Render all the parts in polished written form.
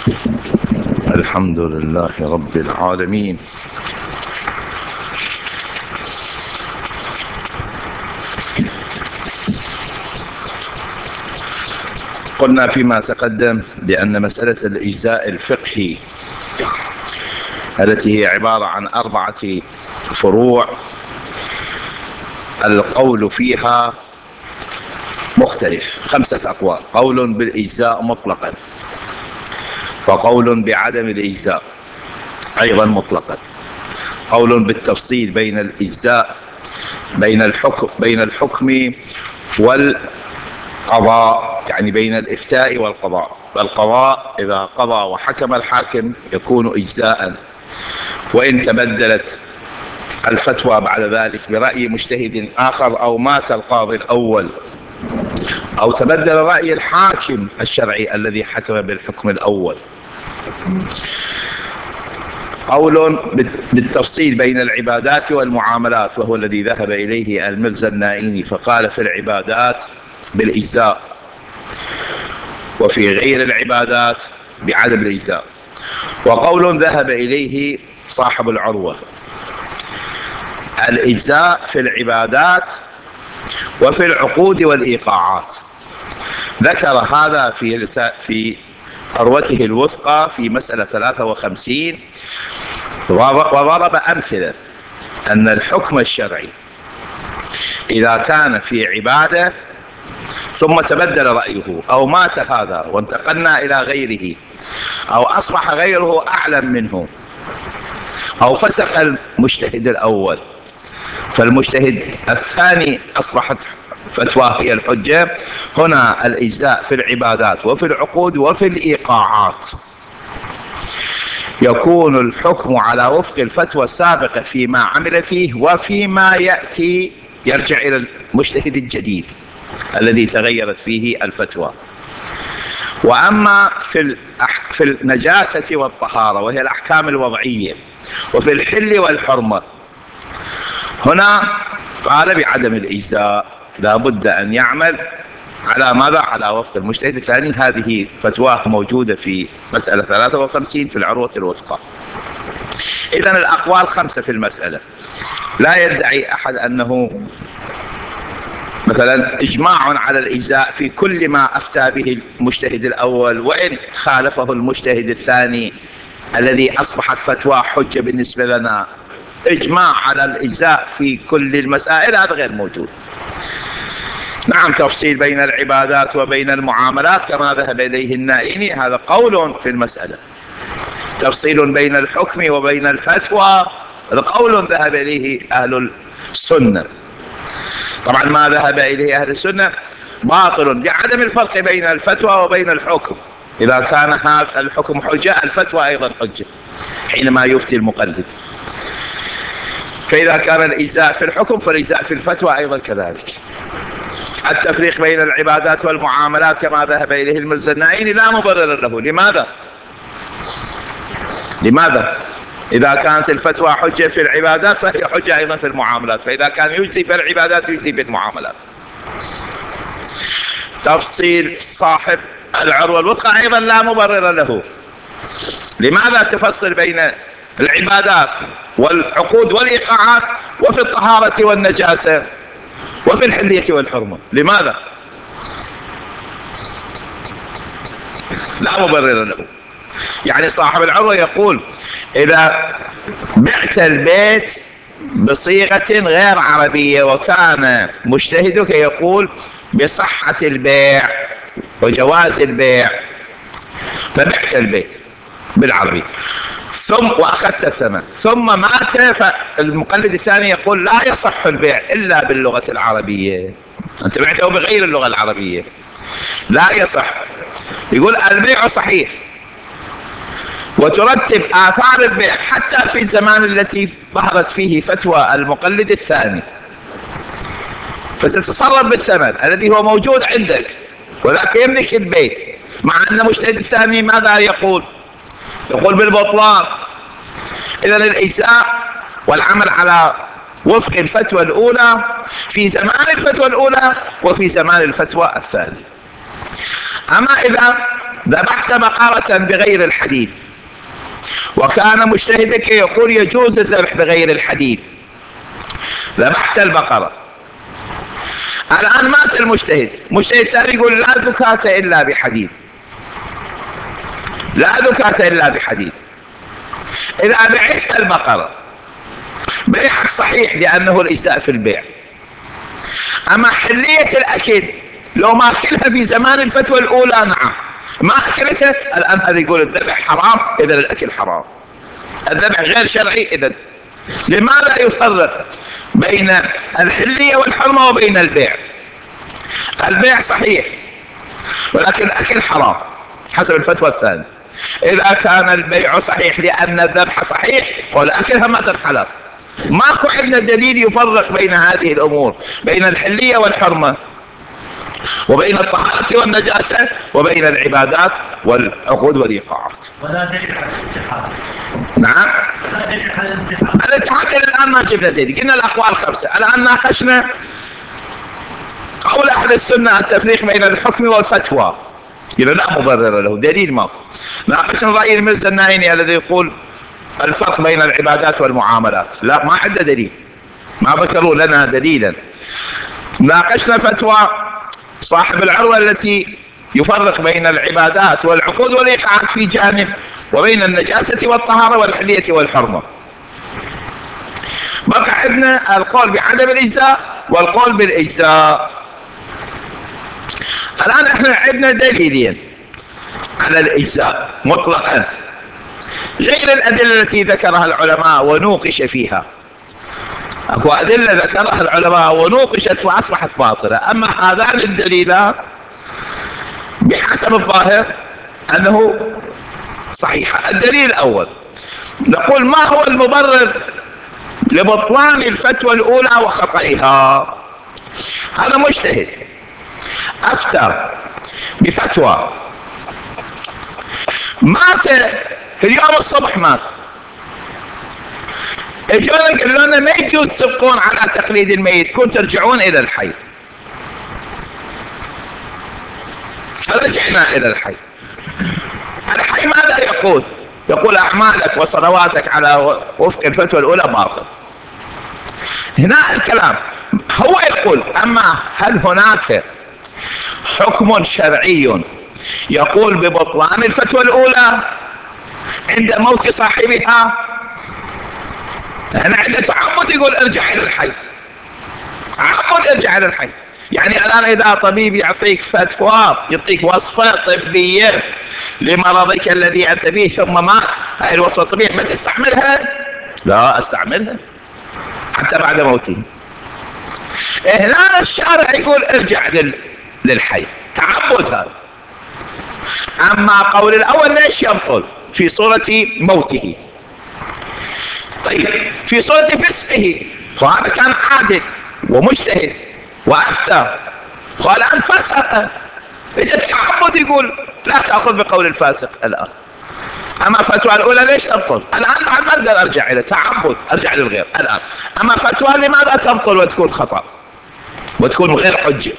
الحمد لله رب العالمين. قلنا فيما تقدم بأن مسألة الإجزاء الفقهي التي هي عبارة عن 4 فروع القول فيها مختلف، 5 أقوال: قول بالإجزاء مطلقا، وقول بعدم الإجزاء أيضا مطلقا، قول بالتفصيل بين الإجزاء بين الحكم والقضاء، يعني بين الإفتاء والقضاء. القضاء إذا قضى وحكم الحاكم يكون إجزاء، وإن تبدلت الفتوى بعد ذلك برأي مجتهد آخر، أو مات القاضي الأول، أو تبدل رأي الحاكم الشرعي الذي حكم بالحكم الأول. قول بالتفصيل بين العبادات والمعاملات، وهو الذي ذهب إليه المرزا النائيني، فقال في العبادات بالإجزاء، وفي غير العبادات بعدم الإجزاء. وقول ذهب إليه صاحب العروة: الإجزاء في العبادات وفي العقود والإيقاعات. ذكر هذا في عروته الوثقى في مسألة 53، وضرب أمثلة أن الحكم الشرعي إذا كان في عبادة ثم تبدل رأيه، أو مات هذا وانتقلنا إلى غيره، أو أصبح غيره أعلم منه، أو فسق المجتهد الأول فالمجتهد الثاني أصبحت فتواه هي الحجة، هنا الإجزاء في العبادات وفي العقود وفي الإيقاعات. يكون الحكم على وفق الفتوى السابقة فيما عمل فيه، وفيما يأتي يرجع إلى المجتهد الجديد الذي تغيرت فيه الفتوى. وأما في النجاسة والطهارة، وهي الأحكام الوضعية، وفي الحل والحرمة، هنا قال بعدم الإجزاء، لا بد أن يعمل على ماذا؟ على وفق المجتهد الثاني. هذه فتواه موجودة في مسألة 53 في العروة الوثقى. إذن الأقوال 5 في المسألة. لا يدعي أحد أنه مثلا إجماع على الإجزاء في كل ما أفتى به المجتهد الأول، وإن خالفه المجتهد الثاني الذي أصبحت فتوى حجة بالنسبة لنا. إجماع على الإجزاء في كل المسائل هذا غير موجود. نعم، تفصيل بين العبادات وبين المعاملات كما ذهب إليه النائيني، هذا قول في المسألة. تفصيل بين الحكم وبين الفتوى، هذا قول ذهب إليه أهل السنة. طبعا ما ذهب إليه أهل السنة باطل لعدم الفرق بين الفتوى وبين الحكم. إذا كان هذا الحكم حجة، الفتوى أيضا حجة حينما يفتي المقلد. فإذا كان الإجزاء في الحكم فالإجزاء في الفتوى أيضا كذلك. التفريق بين العبادات والمعاملات كما ذهب إليه المرزا النائيني لا مبرر له. لماذا؟ إذا كانت الفتوى حجة في العبادات فهي حجة أيضا في المعاملات، فإذا كان يجزي في العبادات يجزي في المعاملات. تفصيل صاحب العروة الوثقى أيضا لا مبرر له. لماذا تفصل بين العبادات والعقود والإيقاعات وفي الطهارة والنجاسة وفي الحلية والحرمة؟ لماذا؟ لا مبرر له. يعني صاحب العروة يقول: إذا بعت البيت بصيغة غير عربية وكان مجتهدك يقول بصحة البيع وجواز البيع، فبعت البيت بالعربي وأخذت الثمن، ثم مات، فالمقلد الثاني يقول لا يصح البيع إلا باللغة العربية. أنت بعته بغير اللغة العربية، لا يصح. يقول البيع صحيح، وترتب آثار البيع حتى في الزمان التي ظهرت فيه فتوى المقلد الثاني، فتتصرف بالثمن الذي هو موجود عندك، وذاك يملك البيت، مع أن المجتهد الثاني ماذا يقول؟ يقول بالبطلان. إذن الإجزاء والعمل على وفق الفتوى الأولى في زمان الفتوى الأولى وفي زمان الفتوى الثانية. أما إذا ذبحت بقرة بغير الحديد، وكان مجتهدك يقول يجوز الذبح بغير الحديد، ذبحت البقرة، الآن مات المجتهد، مجتهد ثاني يقول لا زكاة إلا بحديد، لا زكاة إلا بحديد. إذا بعت البقرة بيعك صحيح لأنه الإجزاء في البيع، أما حلية الأكل لو ما أكلها في زمان الفتوى الأولى نعم، ما أكلتها الآن هذا يقول الذبح حرام، إذا الأكل حرام، الذبح غير شرعي. إذا لماذا يفرق بين الحلية والحرمة وبين البيع؟ البيع صحيح ولكن الأكل حرام حسب الفتوى الثانية. إذا كان البيع صحيح لأن الذبح صحيح والأكل هم حلال، ماكو عندنا دليل يفرق بين هذه الأمور، بين الحلية والحرمة، وبين الطهارة والنجاسة، وبين العبادات والعقود والإيقاعات. ولا دليل على الاتحاد. نعم. ولا دليل على الاتحاد. الاتحاد الآن ما جبنا دليل، قلنا الأقوال 5، الآن ناقشنا قول أهل السنة التفريق بين الحكم والفتوى، قلنا لا مبرر له، دليل ماكو. ناقشنا رأي المرزا النايني الذي يقول الفرق بين العبادات والمعاملات، لا ما عنده دليل، ما ذكروا لنا دليلا. ناقشنا فتوى صاحب العروة التي يفرق بين العبادات والعقود والإيقاعات في جانب، وبين النجاسة والطهارة والحلية والحرمة. بقى عندنا القول بعدم الإجزاء والقول بالإجزاء. الآن احنا عندنا دليلين على الإجزاء مطلقا غير الأدلة التي ذكرها العلماء ونوقش فيها. اكو أدلة ذكرها العلماء ونوقشت وأصبحت باطلة، أما هذان الدليلان بحسب الظاهر أنه صحيحة. الدليل الأول نقول ما هو المبرر لبطلان الفتوى الأولى وخطئها؟ هذا مجتهد أفتى بفتوى، مات في اليوم الصبح، مات، اجونا قالوا لنا ما يجوز تبقون على تقليد الميت، كنتم ترجعون الى الحي. فرجعنا الى الحي. الحي ماذا يقول؟ يقول اعمالك وصلواتك على وفق الفتوى الاولى باطل. هنا الكلام هو يقول اما هل هناك حكم شرعي يقول ببطلان الفتوى الاولى عند موت صاحبها؟ أنا عندي تعمد يقول ارجع إلى الحي، تعمد ارجع إلى الحي. يعني الآن إذا طبيب يعطيك فتوى، يعطيك وصفة طبية لمرضك الذي أنت فيه ثم مات، هاي الوصفة الطبية ما تستعملها؟ لا أستعملها حتى بعد موته. هنا الشارع يقول ارجع للحي، تعمد هذا. أما قول الأول ليش يبطل؟ في صورة موته. طيب في صورة فسقه، وهذا كان عادل ومجتهد وأفتى، والآن فسق، إذا التعبد يقول لا تأخذ بقول الفاسق الآن. أما فتوى الأولى ليش تبطل؟ الآن بعد ما أقدر أرجع إلى تعبد، أرجع للغير الآن. أما فتوى لماذا تبطل وتكون خطأ وتكون غير حجة؟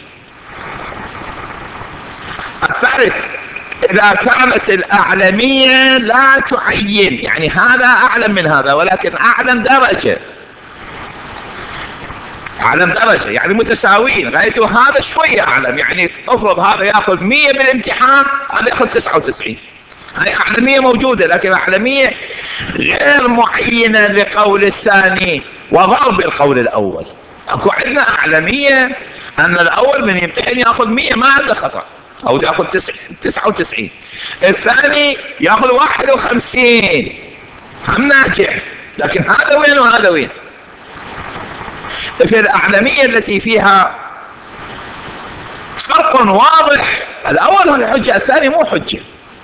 الثالث إذا كانت الأعلمية لا تعين، يعني هذا أعلم من هذا ولكن أعلم درجة، أعلم درجة يعني متساويين، غايته هذا شوية أعلم، يعني أفرض هذا يأخذ 100 بالامتحان، هذا يأخذ 99. هاي أعلمية موجودة، لكن أعلمية غير معينة لقول الثاني وضرب القول الأول. أكو عندنا أعلمية أن الأول من يمتحن يأخذ 100 ما عنده خطأ، أو يأخذ 99. الثاني يأخذ 51 هم ناجح، لكن هذا وين وهذا وين. في الأعلمية التي فيها فرق واضح، الأول هو الحجة، الثاني مو حجة،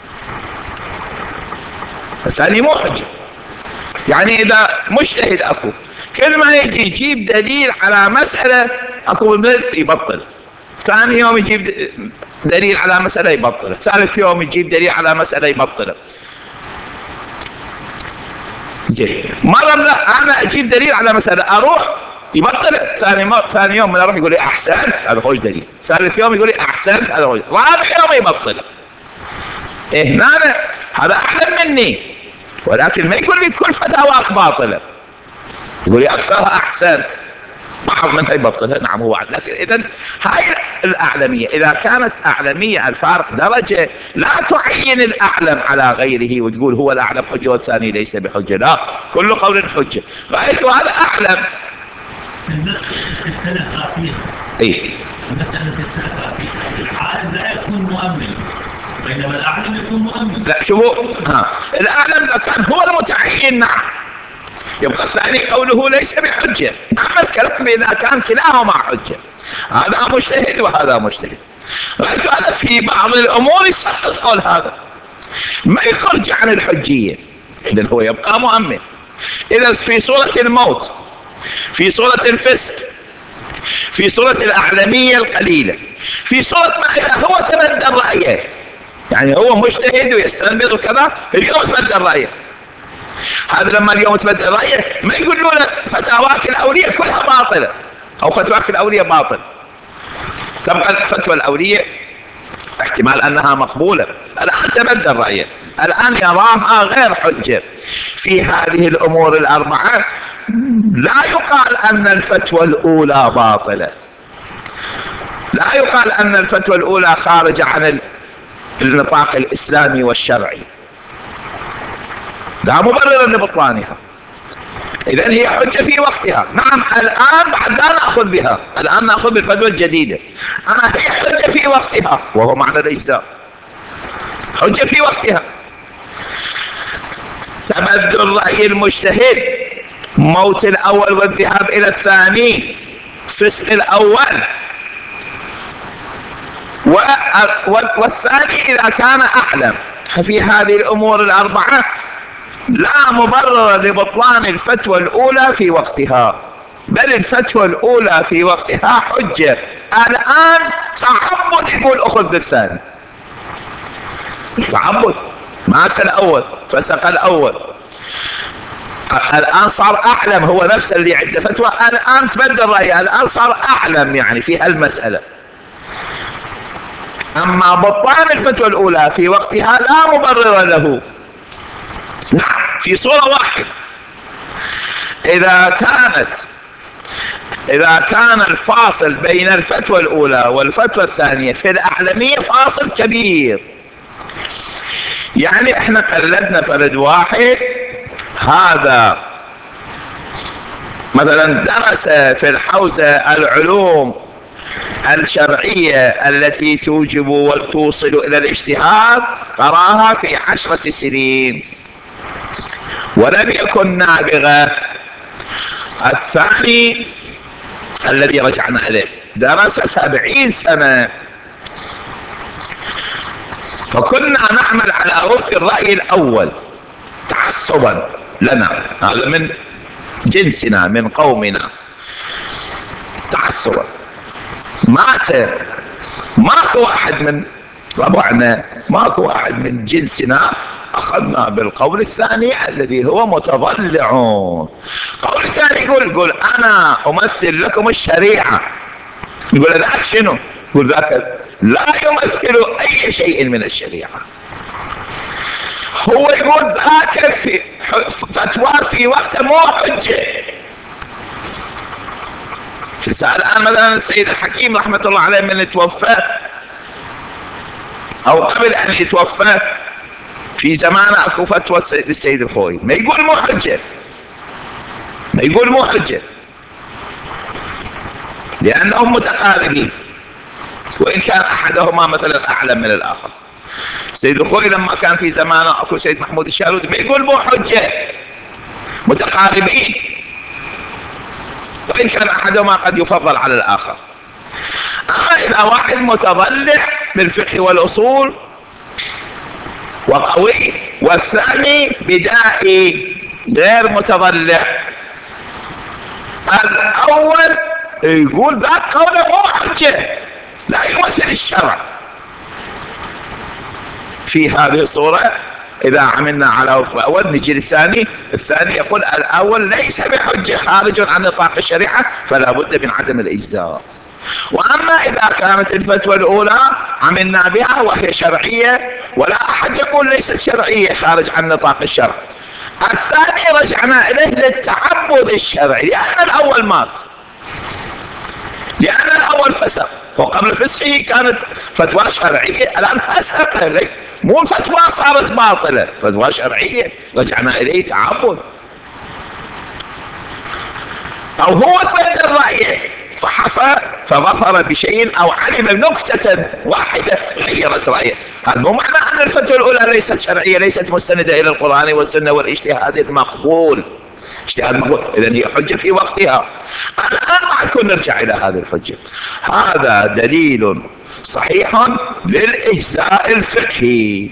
الثاني مو حجة. يعني إذا مجتهد أكو كل ما يجي يجيب دليل على مسألة أكو يبطل، ثاني يوم يجيب دليل على مسألة يبطل، ثالث يوم يجيب دليل على مسألة يبطل. زين مرة لا أنا أجيب دليل على مسألة أروح يبطل، ثاني يوم من أروح يقول لي أحسنت هذا خوش دليل، ثالث يوم يقول لي أحسنت هذا خوش، رابع يوم يبطل. إيه هذا أعلم مني، ولكن ما يقول لي كل فتاواك باطلة، يقول لي أكثرها أحسنت، بعض منها يبطلها، نعم هو عدل. لكن إذن هاي الأعلمية إذا كانت أعلمية الفارق درجة لا تعين الأعلم على غيره وتقول هو الأعلم حجة والثاني ليس بحجة، لا، كل قول حجة. رأيت هذا أعلم. المسألة اختلف فيها. إيه؟ المسألة اختلف فيها. العالم لا يكون مؤمن، بينما الأعلم يكون مؤمن. لا شوفوا، الأعلم لو كان هو المتعين نعم، يبقى الثاني قوله ليس بحجة. أما الكلام إذا كان كلاهما حجة، هذا مجتهد وهذا مجتهد، رأيت هذا في بعض الأمور يسقط قول هذا، ما يخرج عن الحجية، إذن هو يبقى مؤمن. إذا في صورة الموت، في صورة الفسق، في صورة الأعلمية القليلة، في صورة ما إذا هو تبدل رأيه، يعني هو مجتهد ويستنبط وكذا، اليوم تبدل رأيه، هذا لما اليوم تبدل رأيه ما يقولوا له فتاواك الأولية كلها باطلة أو فتواك الأولية باطل، تبقى الفتوى الأولية احتمال أنها مقبولة، الآن تبدل رأيه، الآن يراها غير حجة. في هذه الأمور الأربعة لا يقال أن الفتوى الأولى باطلة، لا يقال أن الفتوى الأولى خارجة عن النطاق الإسلامي والشرعي، لا مبرر لبطلانها، إذن هي حجة في وقتها. نعم الآن بعد لا نأخذ بها، الآن نأخذ بالفتوى الجديدة، أما هي حجة في وقتها، وهو معنى الإجزاء، حجة في وقتها. تبدل رأي المجتهد، موت الأول والذهاب إلى الثاني، فسق الأول، والثاني إذا كان أعلم. في هذه الأمور الأربعة لا مبرر لبطلان الفتوى الأولى في وقتها، بل الفتوى الأولى في وقتها حجة. الآن تعبد يقول أخذ بالثاني، تعبد، مات الأول فسق الأول، الآن صار أعلم، هو نفس اللي عنده فتوى الآن تبدل رأيه، الآن صار أعلم يعني في هالمسألة. أما بطلان الفتوى الأولى في وقتها لا مبرر له. نعم في صورة واحدة، إذا كان الفاصل بين الفتوى الأولى والفتوى الثانية في الأعلمية فاصل كبير، يعني احنا قلدنا فرد واحد، هذا مثلا درس في الحوزة العلوم الشرعية التي توجب وتوصل إلى الاجتهاد، قراها في 10 سنين ولم يكن نابغة. الثاني الذي رجعنا إليه درس 70 سنة، فكنا نعمل على وفق الرأي الأول تعصبا لنا، هذا من جنسنا من قومنا تعصبا. ماكو واحد من ربعنا، ماكو واحد من جنسنا أخذنا بالقول الثاني الذي هو متضلع. قول الثاني يقول أنا أمثل لكم الشريعة، يقول ذاك شنو؟ يقول ذاك لا يمثل أي شيء من الشريعة، هو يقول ذاك في فتوى في وقته مو حجة. الآن مثلا السيد الحكيم رحمة الله عليه من توفى أو قبل أن يتوفى في زمانه أكو فتوى للسيد الخوئي ما يقول مو حجة، ما يقول مو حجة، لأنهم متقاربين، وإن كان أحدهما مثلا أعلم من الآخر. السيد الخوئي لما كان في زمانه أكو سيد محمود الشارودي ما يقول مو حجة، متقاربين، وإن كان أحدهما قد يفضل على الآخر. أما إذا واحد متضلع بالفقه والأصول وقوي، والثاني بدائي غير متضلع، الأول يقول ذاك قوله مو حجة لا يمثل الشرع. في هذه الصورة إذا عملنا على وفق الأول نجي للثاني، الثاني يقول الأول ليس بحجة، خارج عن نطاق الشريعة، فلا بد من عدم الإجزاء. وأما إذا كانت الفتوى الأولى عملنا بها وهي شرعية ولا أحد يقول ليست شرعية خارج عن نطاق الشرع، الثاني رجعنا إليه للتعبد الشرعي لأن الأول مات، لأن الأول فسق، وقبل فسقه كانت فتوى شرعية، الآن فسق، مو فتوى صارت باطلة، فتوى شرعية رجعنا إليه تعبد. أو هو تبدل رأيه فحصل فظفر بشيء أو علم نكتة واحدة غيرت رأيه، هذا مو معنى أن الفتوى الأولى ليست شرعية، ليست مستندة إلى القرآن والسنة والاجتهاد المقبول، اجتهاد مقبول، إذن هي حجة في وقتها. الآن راح تكون نرجع إلى هذه الحجة. هذا دليل صحيح للإجزاء الفقهي.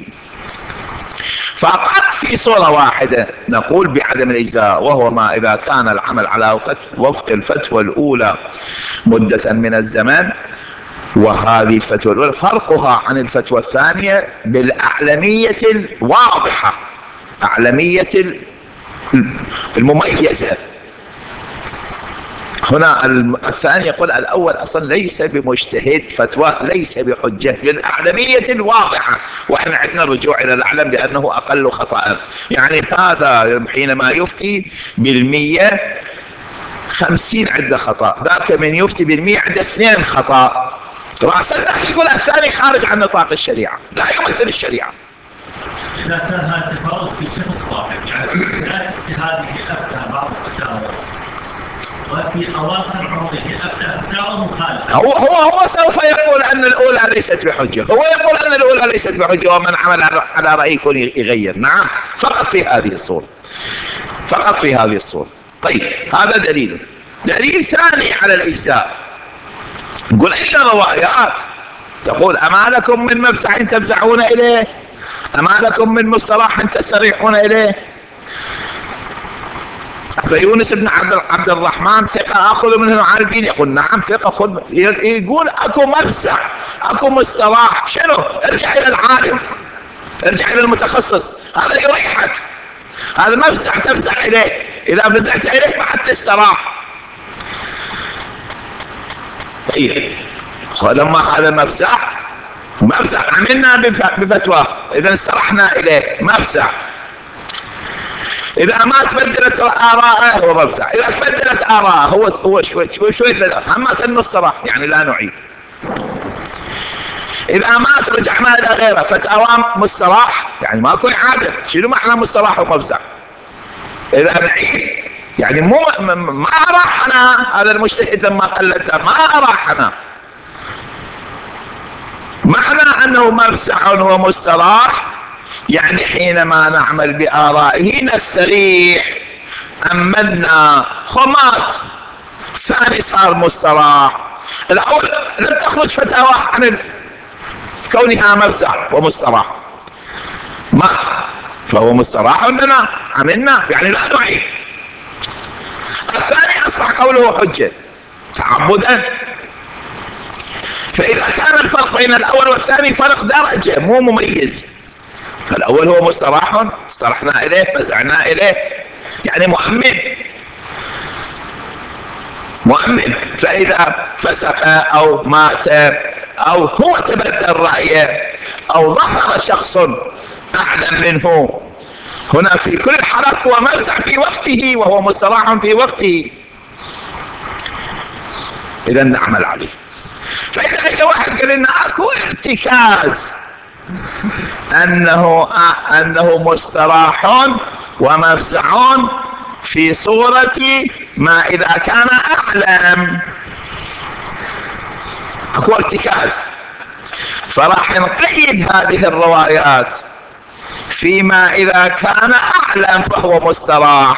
فقط في صورة واحدة نقول بعدم الإجزاء، وهو ما إذا كان العمل على وفق الفتوى الأولى مدة من الزمن، وهذه الفتوى الأولى فرقها عن الفتوى الثانية بالأعلمية الواضحة، أعلمية المميزة. هنا الثاني يقول الأول أصلا ليس بمجتهد، فتواه ليس بحجة للأعلمية الواضحة، وإحنا عندنا الرجوع إلى الأعلم لأنه أقل خطأ. يعني هذا حينما يفتي بالمية 50 عنده خطأ، ذاك من يفتي بالمية عنده 2 خطأ، رأسا يقول الثاني خارج عن نطاق الشريعة، لا يمثل الشريعة. إذا كان هذا التفاوت في شخص واحد، يعني لا اجتهاده أفتى بعض الفتاوى وفي أواخر عمره أفتى فتاوى مخالفة، هو سوف يقول أن الأولى ليست بحجة، هو يقول أن الأولى ليست بحجة، ومن عمل على رأيه يكون يغير. نعم، فقط في هذه الصورة، فقط في هذه الصورة. طيب، هذا دليل ثاني على الإجزاء. نقول عندنا روايات تقول أما لكم من مفزع تفزعون إليه، أما لكم من مصطلح تستريحون إليه. فيونس بن عبد الرحمن ثقة أخذ منه عالدين، يقول نعم ثقة خذ، يقول أكو مفزع أكو مصطلح، شنو؟ ارجع إلى العالم، ارجع إلى المتخصص، هذا يريحك، هذا مفزع تفزع إليه، إذا فزعت إليه بعد تستراح. طيب، لما هذا مفزع عملنا بفتوى، إذا استرحنا إليه مفزع. إذا ما تبدلت آراءه هو مفزع، إذا تبدلت آراءه هو شوي بدل، أما الصراحة يعني لا نعيد. إذا ما رجعنا إلى غيره فتاوى مصطلح يعني ماكو إعادة، شنو معنى مصطلح ومفزع؟ إذا نعيد يعني ما أراحنا هذا المجتهد لما قلدنا، ما أراحنا. معنى أنه مفزع ومصطلح يعني حينما نعمل بآرائه نستريح، أمنا خمات. ثاني صار مصطلح، الأول لم تخرج فتاوى عن كونها مفزع ومصطلح، مات فهو مصطلح عندنا عملنا يعني لا نعيد. الثاني أصبح قوله حجة تعبدا. فإذا كان الفرق بين الأول والثاني فرق درجة مو مميز، فالأول هو مصطلح صرحنا إليه فزعنا إليه يعني مؤمن، فإذا فسق أو مات أو هو تبدل رأيه أو ظهر شخص أعلم منه، هنا في كل الحالات هو مفزع في وقته وهو مصطلح في وقته، إذا نعمل عليه. فإذا أجى واحد قال لنا أكو ارتكاز أنه مصطلح ومفزع في صورة ما إذا كان أعلم، أكو ارتكاز، فراح نقيد هذه الروايات فيما إذا كان أعلم فهو مصطلح.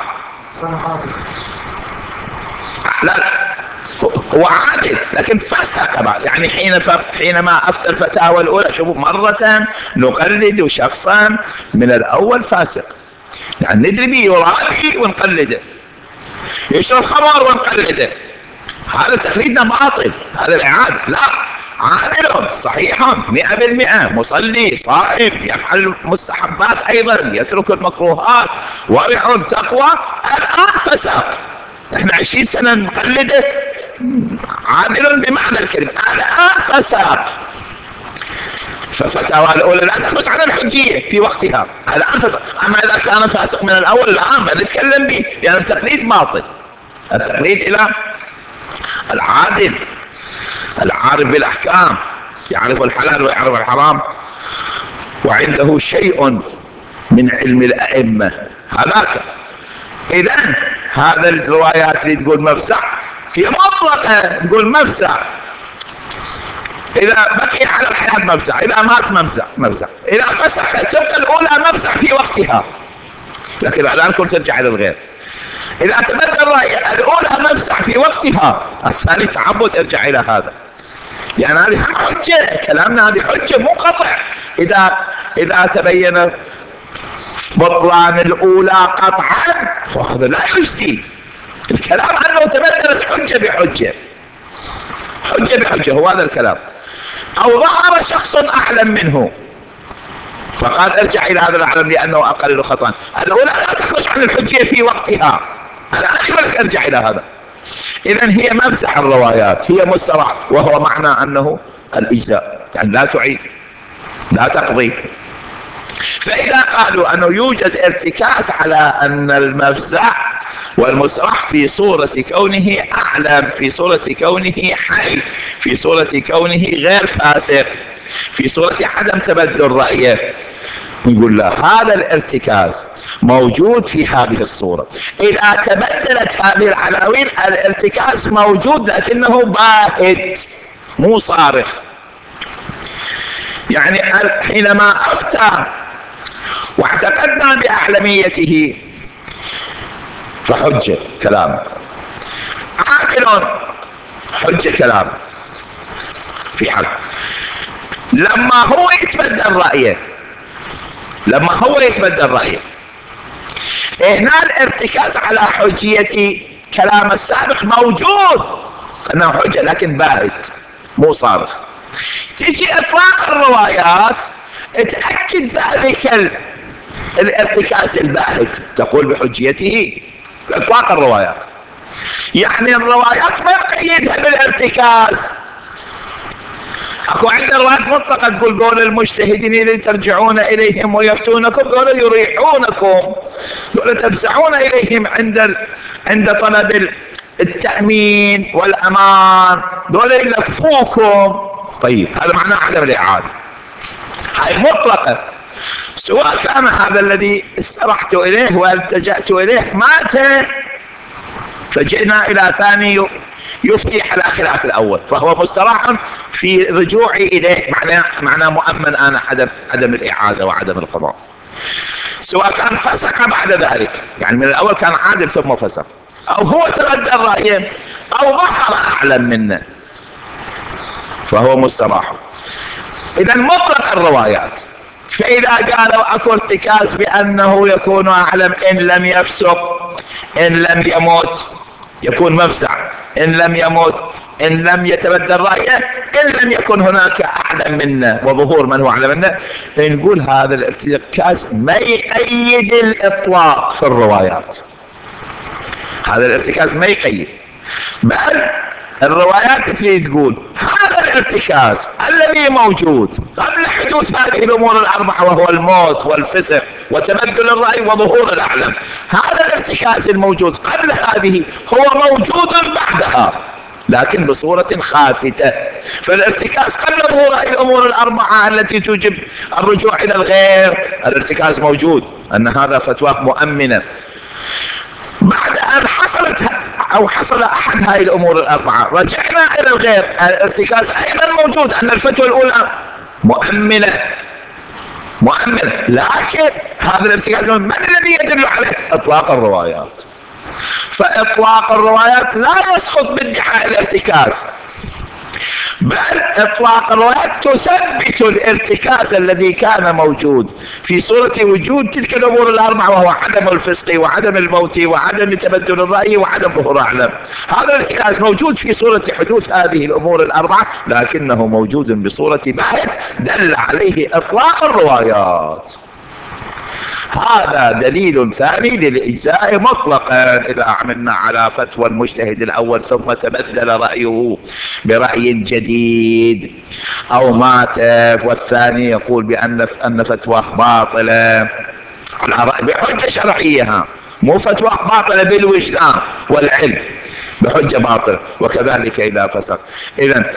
لا هو عادل لكن فسق، يعني حينما أفتى الفتاوى الأولى شوفوا مرة نقلد شخصا من الأول فاسق، يعني ندري به يرابي ونقلده، يشرب خمر ونقلده، هذا تقليدنا باطل، هذا الإعادة. لا، عادل صحيح 100%، مصلي صائم يفعل المستحبات أيضا يترك المكروهات ورع تقوى، الآن فسق، احنا 20 سنة نقلده عادل بمعنى الكلمة. الآن فساق، ففتاوى الأولى لا تخرج عن الحجية في وقتها. الآن فسق. أما إذا كان فاسق من الأول الآن ما نتكلم به، لأن يعني التقليد باطل. التقليد إلى العادل العارف بالأحكام، يعرف الحلال ويعرف الحرام وعنده شيء من علم الأئمة هذاك. إذن هذا الروايات اللي تقول مفزع هي مطلقة، تقول مفزع إذا بقي على الحياة مفزع، إذا مات مفزع، إذا فسخ تبقى الأولى مفزع في وقتها، لكن الآن كنت ترجع إلى الغير. إذا تبدل رأي الأولى مفزع في وقتها، الثاني تعبد، ارجع إلى هذا، يعني هذه حجة، كلامنا هذه حجة مو قطع. إذا تبين بطلان الأولى قطعا فهذا لا يجزي الكلام عنه تبدلت حجة بحجة، حجة بحجة، هو هذا الكلام. أو ظهر شخص أعلم منه فقال ارجع إلى هذا الأعلم لأنه أقل خطأ. الأولى لا تخرج عن الحجة في وقتها، الآن لك ارجع إلى هذا. إذن هي مفزع الروايات، هي مسترح، وهو معنى أنه الإجزاء، يعني لا تعيد لا تقضي. فإذا قالوا أنه يوجد ارتكاز على أن المفزع والمسترح في صورة كونه أعلم، في صورة كونه حي، في صورة كونه غير فاسق، في صورة عدم تبدل رأيه، نقول لا، هذا الارتكاز موجود في هذه الصورة. إذا تبدلت هذه العناوين الارتكاز موجود لكنه باهت مو صارخ. يعني حينما أفتى واعتقدنا بأعلميته فحجة كلامه، عاقل حجة كلامه في حال. لما هو يتبدل رأيه هنا الارتكاز على حجية كلام السابق موجود انه حجة لكن باهت مو صارخ. تجي اطلاق الروايات تأكد ذلك الارتكاز الباهت، تقول بحجيته اطلاق الروايات. يعني الروايات ما يقيدها بالارتكاز. اكو عندنا روايات مطلقة تقول قول المجتهدين اذا ترجعون اليهم ويفتونكم قول يريحونكم، قول تفزعون اليهم عند طلب التأمين والأمان، دول يلفوكم. طيب هذا معناه عدم الإعادة، هاي مطلقة. سواء كان هذا الذي استرحت إليه والتجأت إليه مات فجئنا إلى ثاني يفتي على خلاف الأول فهو مستراح في رجوعي إليه، معناه مؤمن أنا عدم الإعادة وعدم القضاء. سواء كان فسق بعد ذلك، يعني من الأول كان عادل ثم فسق، أو هو تبدل رأيه، أو ظهر أعلم منه فهو مستراح. إذا مطلق الروايات. فإذا قالوا أكو ارتكاز بأنه يكون أعلم إن لم يفسق، إن لم يموت يكون مفزع، إن لم يموت، إن لم يتبدل رأيه، إن لم يكن هناك أعلم منا وظهور من هو أعلم منا، نقول هذا الارتكاز ما يقيد الإطلاق في الروايات. هذا الارتكاز ما يقيد، بل الروايات تريد تقول هذا الارتكاز الذي موجود قبل حدوث هذه الأمور الأربعة وهو الموت والفسق وتبدل الرأي وظهور الأعلم، هذا الارتكاز الموجود قبل هذه هو موجود بعدها لكن بصورة خافتة. فالارتكاز قبل ظهور هذه الأمور الأربعة التي توجب الرجوع إلى الغير الارتكاز موجود، أن هذا فتوى مؤمنة. بعد أن حصل أحد هذه الأمور الأربعة رجعنا إلى الغير، الارتكاز أيضا موجود أن الفتوى الأولى مؤمنة، لكن هذا الارتكاز من الذي يدل عليه؟ إطلاق الروايات. فإطلاق الروايات لا يسقط بادعاء الارتكاز، بل إطلاق الروايات تثبت الارتكاز الذي كان موجود في صورة وجود تلك الأمور الأربعة وهو عدم الفسق وعدم الموت وعدم تبدل الرأي وعدم ظهور أعلم. هذا الارتكاز موجود في صورة حدوث هذه الأمور الأربعة لكنه موجود بصورة باهت دل عليه إطلاق الروايات. هذا دليل ثاني للإجزاء مطلقا إذا عملنا على فتوى المجتهد الأول ثم تبدل رأيه برأي جديد أو مات والثاني يقول بأن فتواه باطلة بحجة شرعية، مو فتواه باطلة بالوجدان والعلم، بحجة باطلة. وكذلك إذا فسق. إذن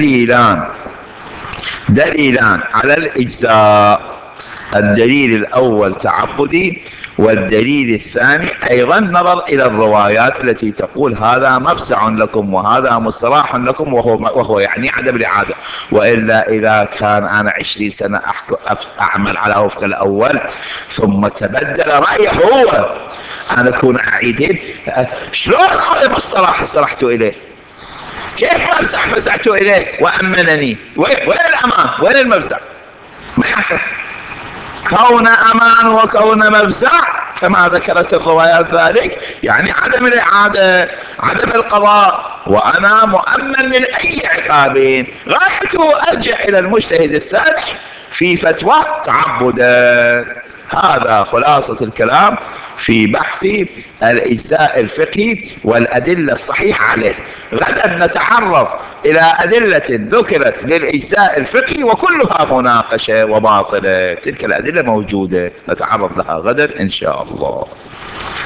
دليلان على الإجزاء: الدليل الأول تعبدي، والدليل الثاني أيضا نظر إلى الروايات التي تقول هذا مفزع لكم وهذا مستراح لكم، وهو يعني عدم الإعادة. وإلا إذا كان أنا 20 سنة أعمل على وفق الأول ثم تبدل رأيه هو، أنا أكون أعيد شلون هذا مستراح صرحت إليه؟ كيف مفزع فزعت إليه وأمنني؟ وين الأمان؟ وين المفزع؟ ما حصل. كون أمان وكون مفزع كما ذكرت الروايات ذلك يعني عدم الإعادة، عدم القضاء، وأنا مؤمن من أي عقاب. غايته أرجع إلى المجتهد الثاني في فتوى تعبدا. هذا خلاصة الكلام في بحث الإجزاء الفقهي والأدلة الصحيحة عليه. غدا نتعرض إلى أدلة ذكرت للإجزاء الفقهي وكلها مناقشة وباطلة، تلك الأدلة موجودة، نتعرض لها غدا إن شاء الله.